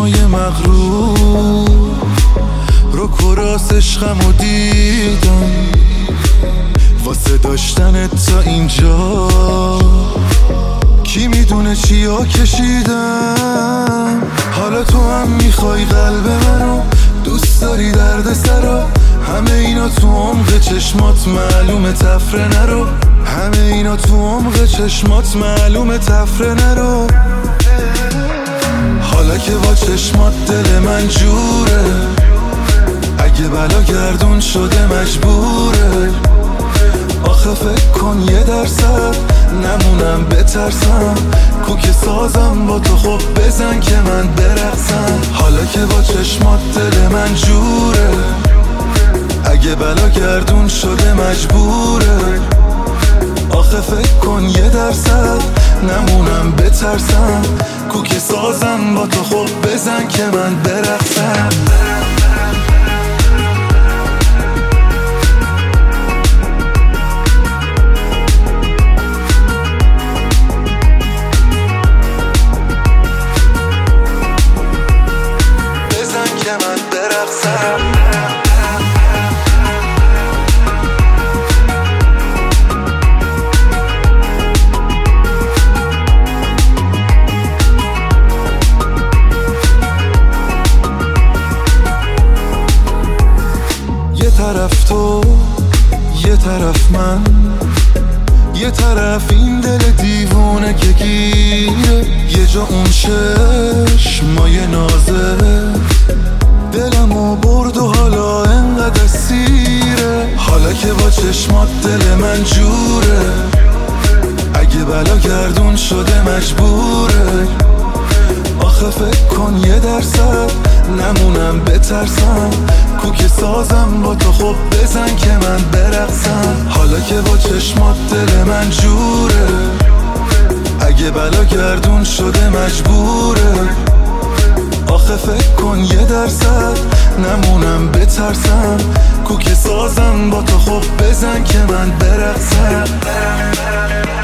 چشمای مغرور رو کراس عشقمو دیدم، واسه داشتنت تا اینجا کی میدونه چیا کشیدم. حالا تو هم میخوای قلب منو، دوست داری درد سرا، همه اینا تو عمق چشمات معلومه تفره نرو، همه اینا تو عمق چشمات معلومه تفره نرو. حالا که با چشمات دل من جوره، اگه بلا گردون شده مجبوره. آخه فکر کن 1% نمونم بترسم، کوک سازم با تو خب بزن که من برقصم. حالا که با چشمات دل من جوره، اگه بلا گردون شده مجبوره. آخه فکر کن 1% نمونم بترسم، کوک سازم با تو خب بزن که من برقصم. یه طرف تو، یه طرف من، یه طرف این دل دیوونه که گیره، یه جا اون چشمای نازه دلمو برد و حالا انقدر اسیره. حالا که با چشمات دل من جوره، اگه بلا گردون شده مجبوره. آخه فکر کن 1% نمونم بترسم، کوک سازم با تو خب بزن که من برقصم. حالا که با چشمات دل من جوره، اگه بلا گردون شده مجبوره. آخه فکر کن 1% نمونم بترسم، کوک سازم با تو خب بزن که من برقصم.